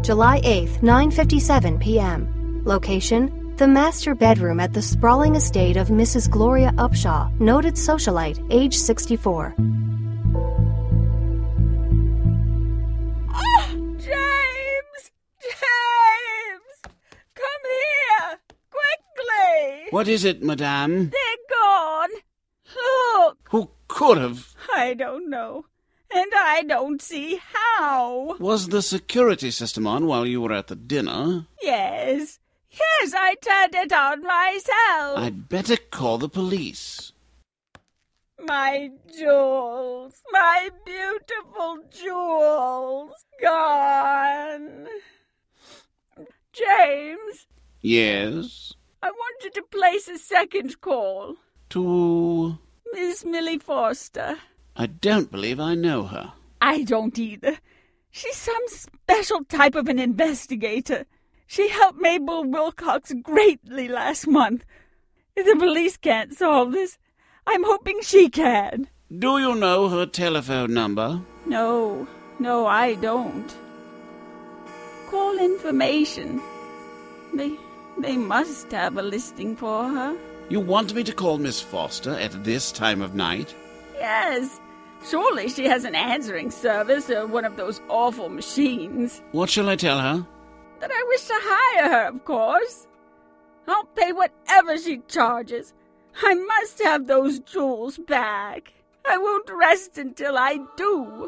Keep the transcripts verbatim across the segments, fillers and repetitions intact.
July eighth, nine fifty-seven p.m. Location: the master bedroom at the sprawling estate of Missus Gloria Upshaw, noted socialite, age sixty-four. Oh, James! James! Come here! Quickly! What is it, madame? They're gone. Look! Who could have? I don't know. And I don't see how. Was the security system on while you were at the dinner? Yes. Yes, I turned it on myself. I'd better call the police. My jewels, my beautiful jewels, gone. James? Yes? I want you to place a second call. To? Miss Millie Foster. I don't believe I know her. I don't either. She's some special type of an investigator. She helped Mabel Wilcox greatly last month. If the police can't solve this, I'm hoping she can. Do you know her telephone number? No, no, I don't. Call information. They, they must have a listing for her. You want me to call Miss Foster at this time of night? Yes. Surely she has an answering service or one of those awful machines. What shall I tell her? That I wish to hire her, of course. I'll pay whatever she charges. I must have those jewels back. I won't rest until I do.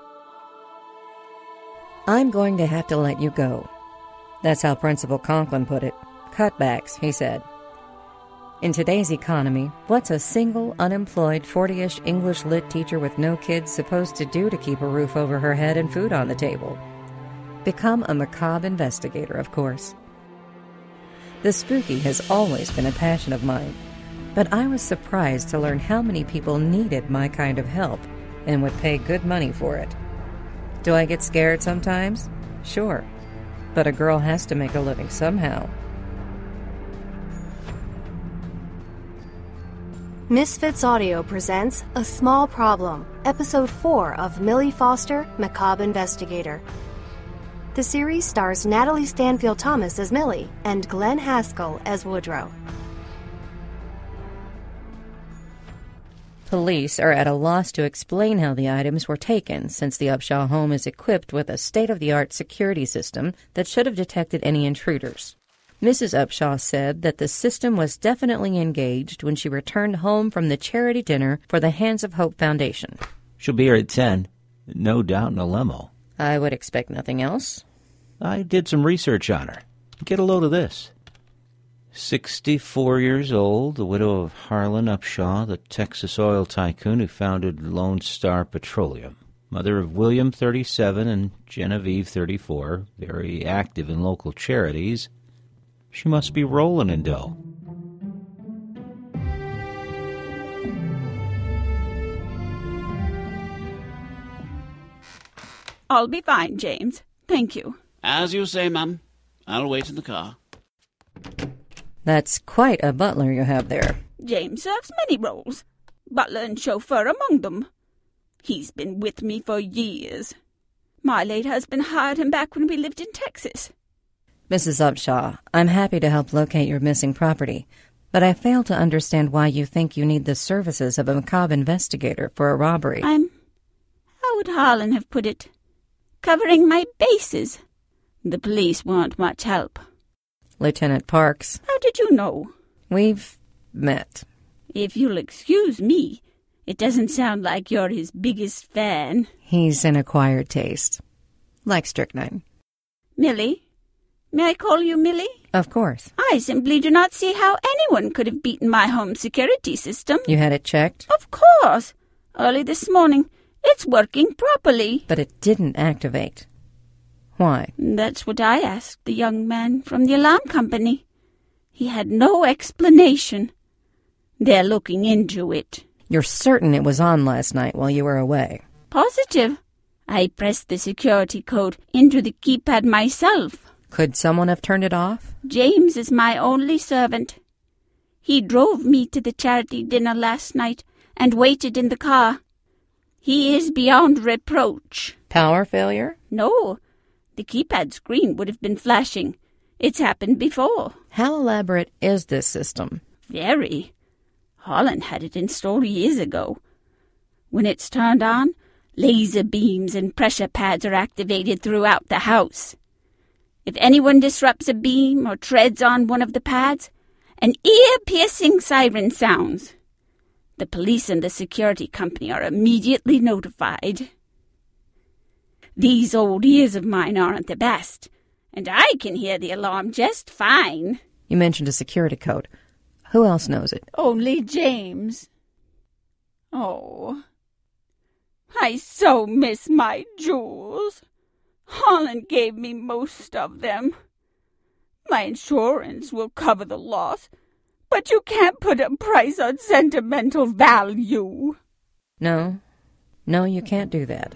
I'm going to have to let you go. That's how Principal Conklin put it. Cutbacks, he said. In today's economy, what's a single, unemployed, forty-ish English lit teacher with no kids supposed to do to keep a roof over her head and food on the table? Become a macabre investigator, of course. The spooky has always been a passion of mine, but I was surprised to learn how many people needed my kind of help and would pay good money for it. Do I get scared sometimes? Sure. But a girl has to make a living somehow. Misfits Audio presents A Small Problem, Episode four of Millie Foster, Macabre Investigator. The series stars Natalie Stanfield-Thomas as Millie and Glenn Haskell as Woodrow. Police are at a loss to explain how the items were taken, since the Upshaw home is equipped with a state-of-the-art security system that should have detected any intruders. Missus Upshaw said that the system was definitely engaged when she returned home from the charity dinner for the Hands of Hope Foundation. She'll be here at ten. No doubt in a limo. I would expect nothing else. I did some research on her. Get a load of this. sixty-four years old, the widow of Harlan Upshaw, the Texas oil tycoon who founded Lone Star Petroleum. Mother of William, thirty-seven, and Genevieve, thirty-four. Very active in local charities. She must be rolling in dough. I'll be fine, James. Thank you. As you say, ma'am. I'll wait in the car. That's quite a butler you have there. James serves many roles, butler and chauffeur among them. He's been with me for years. My late husband hired him back when we lived in Texas. Missus Upshaw, I'm happy to help locate your missing property, but I fail to understand why you think you need the services of a macabre investigator for a robbery. I'm, how would Harlan have put it, covering my bases. The police want much help. Lieutenant Parks. How did you know? We've met. If you'll excuse me, it doesn't sound like you're his biggest fan. He's an acquired taste. Like strychnine. Millie? May I call you Millie? Of course. I simply do not see how anyone could have beaten my home security system. You had it checked? Of course. Early this morning. It's working properly. But it didn't activate. Why? That's what I asked the young man from the alarm company. He had no explanation. They're looking into it. You're certain it was on last night while you were away? Positive. I pressed the security code into the keypad myself. Could someone have turned it off? James is my only servant. He drove me to the charity dinner last night and waited in the car. He is beyond reproach. Power failure? No. The keypad screen would have been flashing. It's happened before. How elaborate is this system? Very. Holland had it installed years ago. When it's turned on, laser beams and pressure pads are activated throughout the house. If anyone disrupts a beam or treads on one of the pads, an ear-piercing siren sounds. The police and the security company are immediately notified. These old ears of mine aren't the best, and I can hear the alarm just fine. You mentioned a security code. Who else knows it? Only James. Oh, I so miss my jewels. Holland gave me most of them. My insurance will cover the loss, but you can't put a price on sentimental value. No. No, you can't do that.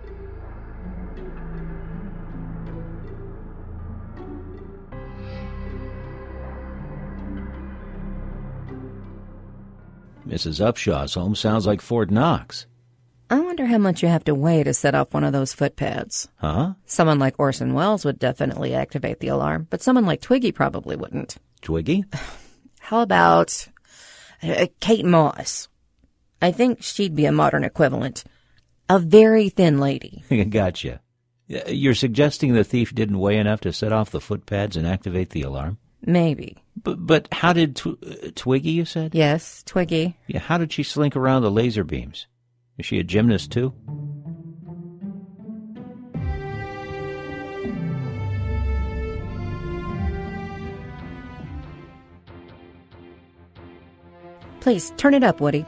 Missus Upshaw's home sounds like Fort Knox. I wonder how much you have to weigh to set off one of those footpads. Huh? Someone like Orson Welles would definitely activate the alarm, but someone like Twiggy probably wouldn't. Twiggy? How about uh, Kate Moss? I think she'd be a modern equivalent. A very thin lady. Gotcha. You're suggesting the thief didn't weigh enough to set off the footpads and activate the alarm? Maybe. But but how did Tw- uh, Twiggy, you said? Yes, Twiggy. Yeah, how did she slink around the laser beams? Is she a gymnast, too? Please, turn it up, Woody.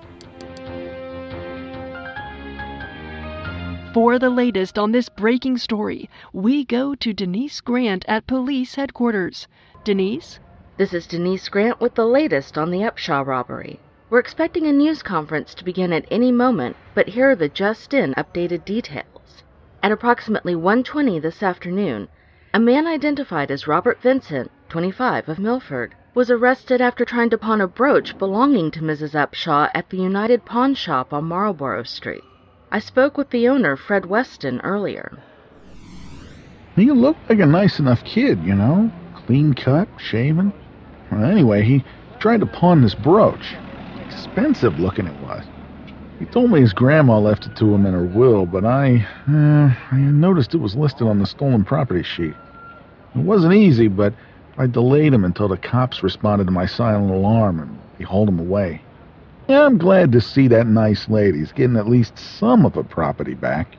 For the latest on this breaking story, we go to Denise Grant at police headquarters. Denise? This is Denise Grant with the latest on the Upshaw robbery. We're expecting a news conference to begin at any moment, but here are the just-in updated details. At approximately one twenty this afternoon, a man identified as Robert Vincent, twenty-five, of Milford, was arrested after trying to pawn a brooch belonging to Missus Upshaw at the United Pawn Shop on Marlborough Street. I spoke with the owner, Fred Weston, earlier. He looked like a nice enough kid, you know, clean-cut, shaven. Well, anyway, he tried to pawn this brooch. Expensive looking it was. He told me his grandma left it to him in her will, but I, uh, I noticed it was listed on the stolen property sheet. It wasn't easy, but I delayed him until the cops responded to my silent alarm, and he hauled him away. Yeah, I'm glad to see that nice lady's getting at least some of her property back.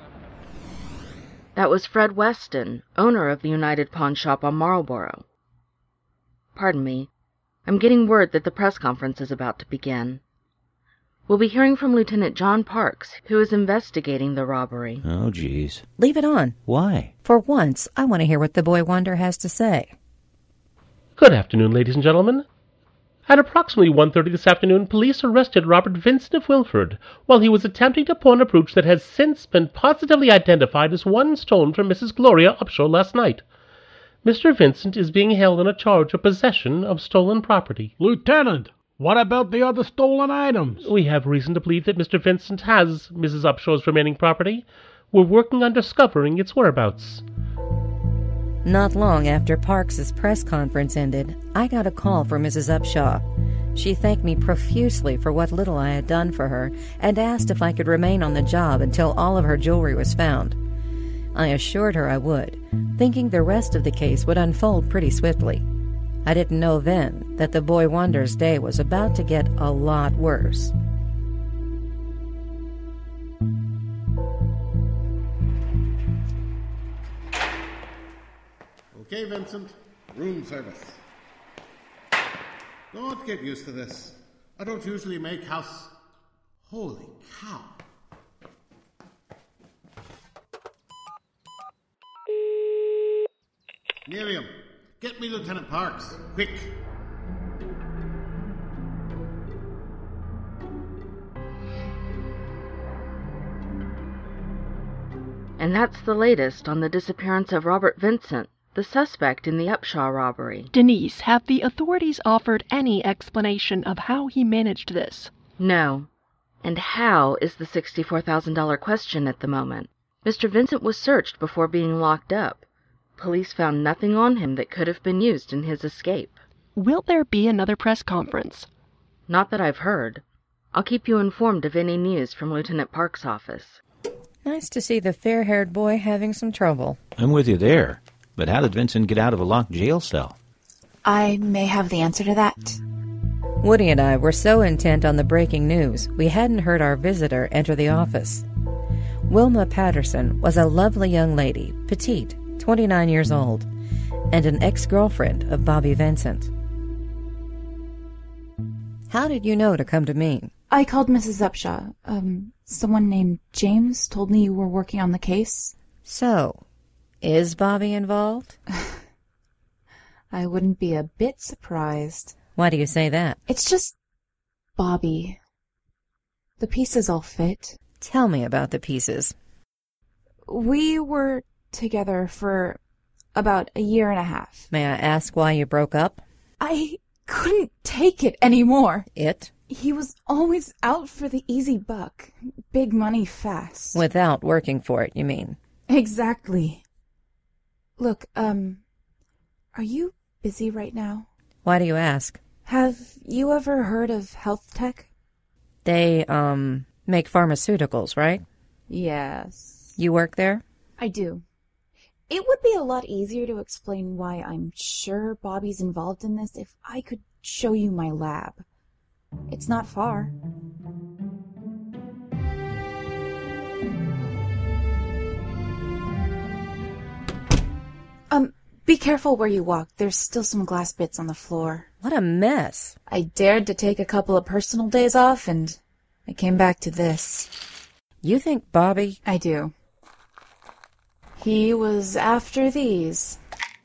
That was Fred Weston, owner of the United Pawn Shop on Marlborough. Pardon me. I'm getting word that the press conference is about to begin. We'll be hearing from Lieutenant John Parks, who is investigating the robbery. Oh, geez. Leave it on. Why? For once, I want to hear what the boy wonder has to say. Good afternoon, ladies and gentlemen. At approximately one thirty this afternoon, police arrested Robert Vincent of Wilford while he was attempting to pawn a brooch that has since been positively identified as one stolen from Missus Gloria Upshaw last night. Mister Vincent is being held on a charge of possession of stolen property. Lieutenant, what about the other stolen items? We have reason to believe that Mister Vincent has Missus Upshaw's remaining property. We're working on discovering its whereabouts. Not long after Parks's press conference ended, I got a call from Missus Upshaw. She thanked me profusely for what little I had done for her and asked if I could remain on the job until all of her jewelry was found. I assured her I would, thinking the rest of the case would unfold pretty swiftly. I didn't know then that the boy wonder's day was about to get a lot worse. Okay, Vincent. Room service. Don't get used to this. I don't usually make house... Holy cow. Miriam, get me Lieutenant Parks. Quick. And that's the latest on the disappearance of Robert Vincent, the suspect in the Upshaw robbery. Denise, have the authorities offered any explanation of how he managed this? No. And how is the sixty-four thousand dollars question at the moment. Mister Vincent was searched before being locked up. Police found nothing on him that could have been used in his escape. Will there be another press conference? Not that I've heard. I'll keep you informed of any news from Lieutenant Park's office. Nice to see the fair-haired boy having some trouble. I'm with you there. But how did Vincent get out of a locked jail cell? I may have the answer to that. Woody and I were so intent on the breaking news, we hadn't heard our visitor enter the office. Wilma Patterson was a lovely young lady, petite, twenty-nine years old, and an ex-girlfriend of Bobby Vincent. How did you know to come to me? I called Missus Upshaw. Um, someone named James told me you were working on the case. So, is Bobby involved? I wouldn't be a bit surprised. Why do you say that? It's just Bobby. The pieces all fit. Tell me about the pieces. We were together for about a year and a half. May I ask why you broke up? I couldn't take it anymore. It? He was always out for the easy buck. Big money fast. Without working for it, you mean? Exactly. Look, um, are you busy right now? Why do you ask? Have you ever heard of Health Tech? They, um, make pharmaceuticals, right? Yes. You work there? I do. It would be a lot easier to explain why I'm sure Bobby's involved in this if I could show you my lab. It's not far. Um, be careful where you walk. There's still some glass bits on the floor. What a mess. I dared to take a couple of personal days off, and I came back to this. You think Bobby... I do. He was after these.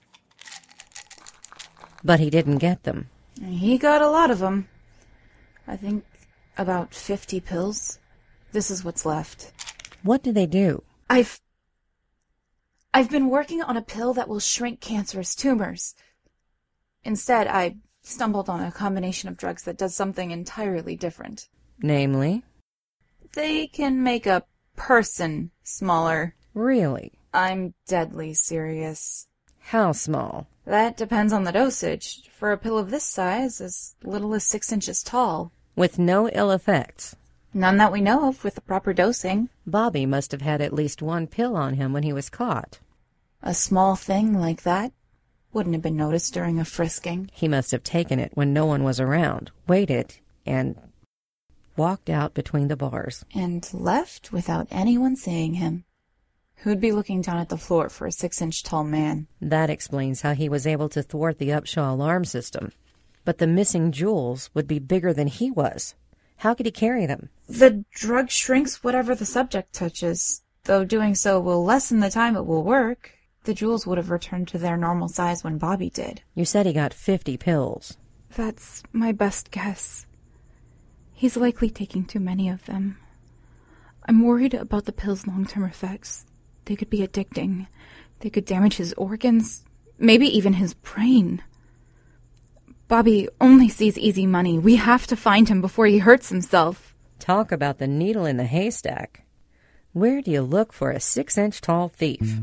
But he didn't get them. He got a lot of them. I think about fifty pills. This is what's left. What do they do? I've... I've been working on a pill that will shrink cancerous tumors. Instead, I stumbled on a combination of drugs that does something entirely different. Namely? They can make a person smaller. Really? I'm deadly serious. How small? That depends on the dosage. For a pill of this size, as little as six inches tall. With no ill effects? None that we know of with the proper dosing. Bobby must have had at least one pill on him when he was caught. A small thing like that wouldn't have been noticed during a frisking. He must have taken it when no one was around, waited, and walked out between the bars. And left without anyone seeing him. Who'd be looking down at the floor for a six-inch tall man? That explains how he was able to thwart the Upshaw alarm system. But the missing jewels would be bigger than he was. How could he carry them? The drug shrinks whatever the subject touches, though doing so will lessen the time it will work. The jewels would have returned to their normal size when Bobby did. You said he got fifty pills. That's my best guess. He's likely taking too many of them. I'm worried about the pills' long-term effects. They could be addicting. They could damage his organs, maybe even his brain. Bobby only sees easy money. We have to find him before he hurts himself. Talk about the needle in the haystack. Where do you look for a six-inch tall thief?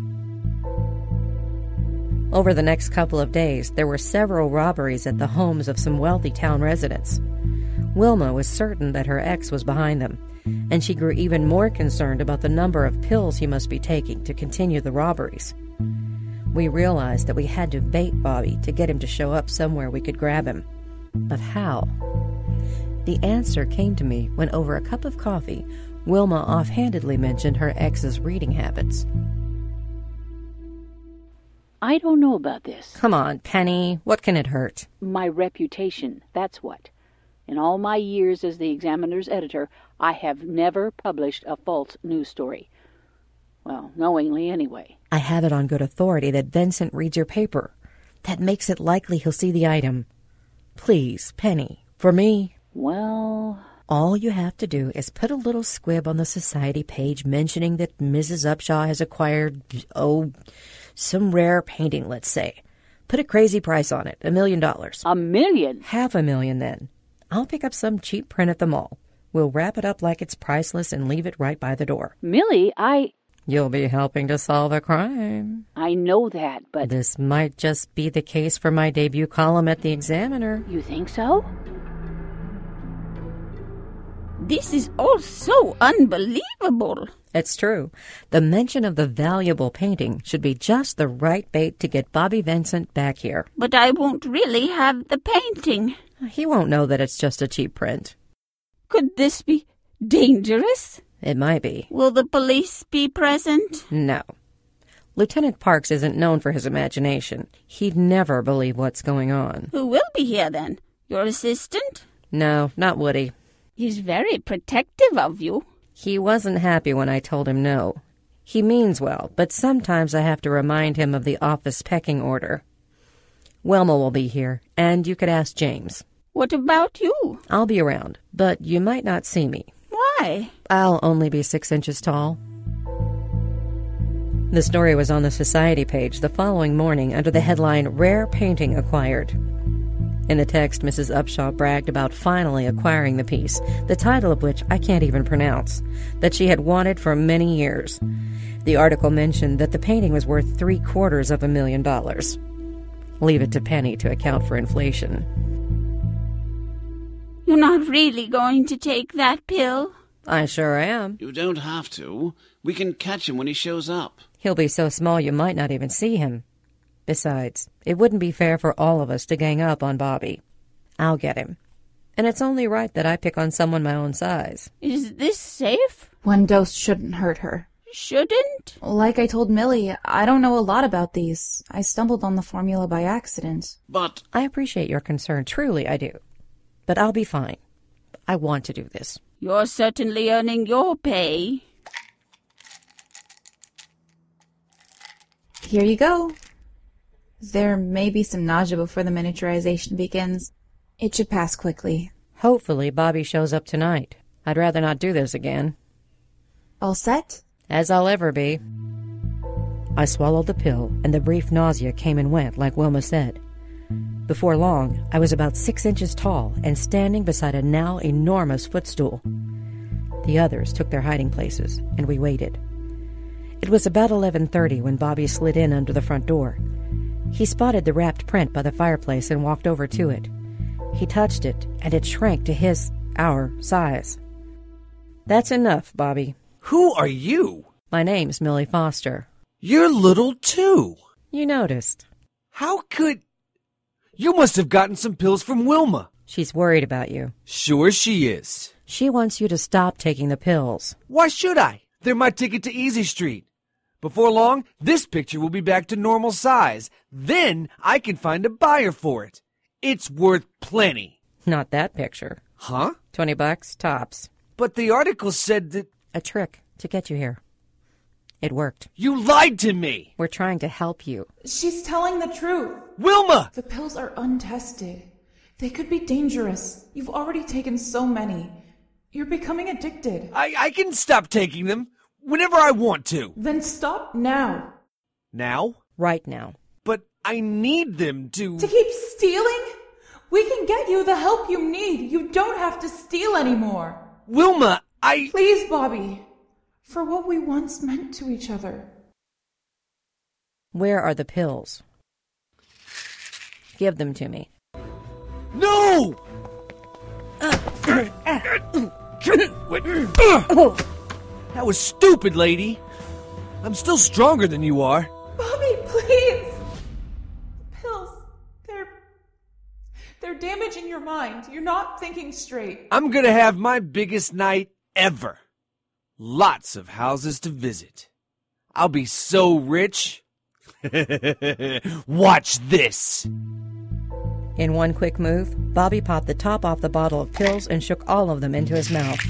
Over the next couple of days, there were several robberies at the homes of some wealthy town residents. Wilma was certain that her ex was behind them, and she grew even more concerned about the number of pills he must be taking to continue the robberies. We realized that we had to bait Bobby to get him to show up somewhere we could grab him. But how? The answer came to me when, over a cup of coffee, Wilma offhandedly mentioned her ex's reading habits. I don't know about this. Come on, Penny. What can it hurt? My reputation, that's what. In all my years as the Examiner's editor, I have never published a false news story. Well, knowingly anyway. I have it on good authority that Vincent reads your paper. That makes it likely he'll see the item. Please, Penny, for me. Well... All you have to do is put a little squib on the society page mentioning that Missus Upshaw has acquired, oh, some rare painting, let's say. Put a crazy price on it, a million dollars. A million? Half a million, then. I'll pick up some cheap print at the mall. We'll wrap it up like it's priceless and leave it right by the door. Millie, I... You'll be helping to solve a crime. I know that, but... This might just be the case for my debut column at the Examiner. You think so? This is all so unbelievable. It's true. The mention of the valuable painting should be just the right bait to get Bobby Vincent back here. But I won't really have the painting. He won't know that it's just a cheap print. Could this be dangerous? It might be. Will the police be present? No. Lieutenant Parks isn't known for his imagination. He'd never believe what's going on. Who will be here then? Your assistant? No, not Woody. He's very protective of you. He wasn't happy when I told him no. He means well, but sometimes I have to remind him of the office pecking order. Wilma will be here, and you could ask James. What about you? I'll be around, but you might not see me. Why? I'll only be six inches tall. The story was on the Society page the following morning under the headline, Rare Painting Acquired. In the text, Missus Upshaw bragged about finally acquiring the piece, the title of which I can't even pronounce, that she had wanted for many years. The article mentioned that the painting was worth three quarters of a million dollars. Leave it to Penny to account for inflation. You're not really going to take that pill? I sure am. You don't have to. We can catch him when he shows up. He'll be so small you might not even see him. Besides, it wouldn't be fair for all of us to gang up on Bobby. I'll get him. And it's only right that I pick on someone my own size. Is this safe? One dose shouldn't hurt her. Shouldn't? Like I told Millie, I don't know a lot about these. I stumbled on the formula by accident. But... I appreciate your concern, truly I do. But I'll be fine. I want to do this. You're certainly earning your pay. Here you go. There may be some nausea before the miniaturization begins. It should pass quickly. Hopefully Bobby shows up tonight. I'd rather not do this again. All set? As I'll ever be. I swallowed the pill, and the brief nausea came and went, like Wilma said. Before long, I was about six inches tall and standing beside a now enormous footstool. The others took their hiding places, and we waited. It was about eleven thirty when Bobby slid in under the front door. He spotted the wrapped print by the fireplace and walked over to it. He touched it, and it shrank to his, our, size. That's enough, Bobby. Who are you? My name's Millie Foster. You're little, too. You noticed. How could... You must have gotten some pills from Wilma. She's worried about you. Sure she is. She wants you to stop taking the pills. Why should I? They're my ticket to Easy Street. Before long, this picture will be back to normal size. Then I can find a buyer for it. It's worth plenty. Not that picture. Huh? Twenty bucks, tops. But the article said that... A trick to get you here. It worked. You lied to me! We're trying to help you. She's telling the truth. Wilma! The pills are untested. They could be dangerous. You've already taken so many. You're becoming addicted. I, I can stop taking them whenever I want to. Then stop now. Now? Right now. But I need them to... To keep stealing? We can get you the help you need. You don't have to steal anymore. Wilma, I... Please, Bobby. For what we once meant to each other. Where are the pills? Give them to me. No! That was stupid, lady. I'm still stronger than you are. Bobby, please. Pills. They're... They're damaging your mind. You're not thinking straight. I'm gonna have my biggest night ever. Lots of houses to visit. I'll be so rich. Watch this. In one quick move, Bobby popped the top off the bottle of pills and shook all of them into his mouth.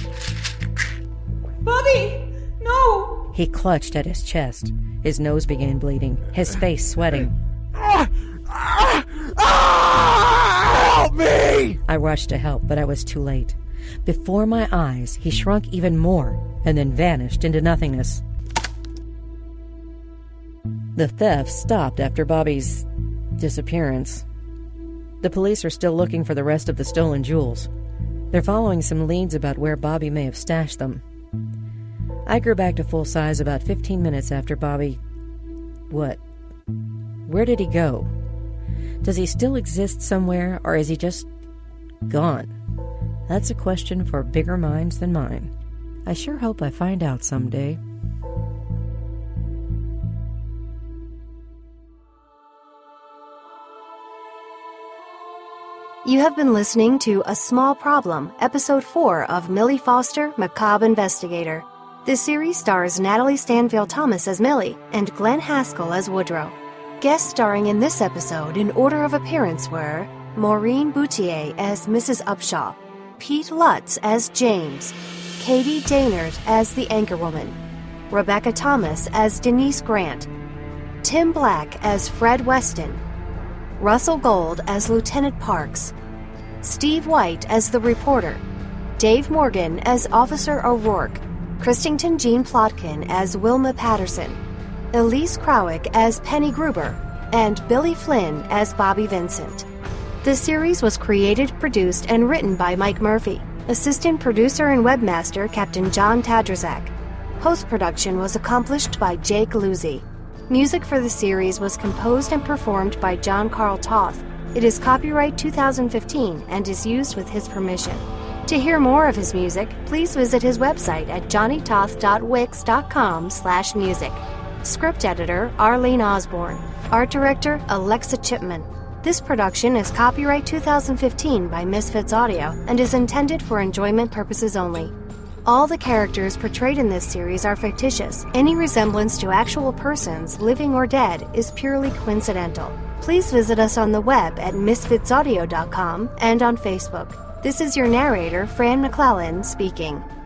Bobby! No! He clutched at his chest. His nose began bleeding, his face sweating. Ah! Ah! Ah! Help me! I rushed to help, but I was too late. Before my eyes, he shrunk even more and then vanished into nothingness. The theft stopped after Bobby's disappearance. The police are still looking for the rest of the stolen jewels. They're following some leads about where Bobby may have stashed them. I grew back to full size about fifteen minutes after Bobby... What? Where did he go? Does he still exist somewhere, or is he just gone? That's a question for bigger minds than mine. I sure hope I find out someday. You have been listening to A Small Problem, Episode four of Millie Foster, Macabre Investigator. This series stars Natalie Stanfield Thomas as Millie and Glenn Haskell as Woodrow. Guests starring in this episode in order of appearance were Maureen Boutier as Missus Upshaw, Pete Lutz as James, Katie Daynard as the Anchorwoman, Rebecca Thomas as Denise Grant, Tim Black as Fred Weston, Russell Gold as Lieutenant Parks, Steve White as the reporter, Dave Morgan as Officer O'Rourke, Christington Jean Plotkin as Wilma Patterson, Elise Krawick as Penny Gruber, and Billy Flynn as Bobby Vincent. The series was created, produced, and written by Mike Murphy. Assistant producer and webmaster Captain John Tadrazak. Post-production was accomplished by Jake Luzzi. Music for the series was composed and performed by John Carl Toth. It is copyright two thousand fifteen and is used with his permission. To hear more of his music, please visit his website at johnny toth dot wix dot com slash music. Script editor, Arlene Osborne. Art director, Alexa Chipman. This production is copyright two thousand fifteen by Misfits Audio and is intended for enjoyment purposes only. All the characters portrayed in this series are fictitious. Any resemblance to actual persons, living or dead, is purely coincidental. Please visit us on the web at misfits audio dot com and on Facebook. This is your narrator, Fran McClellan, speaking.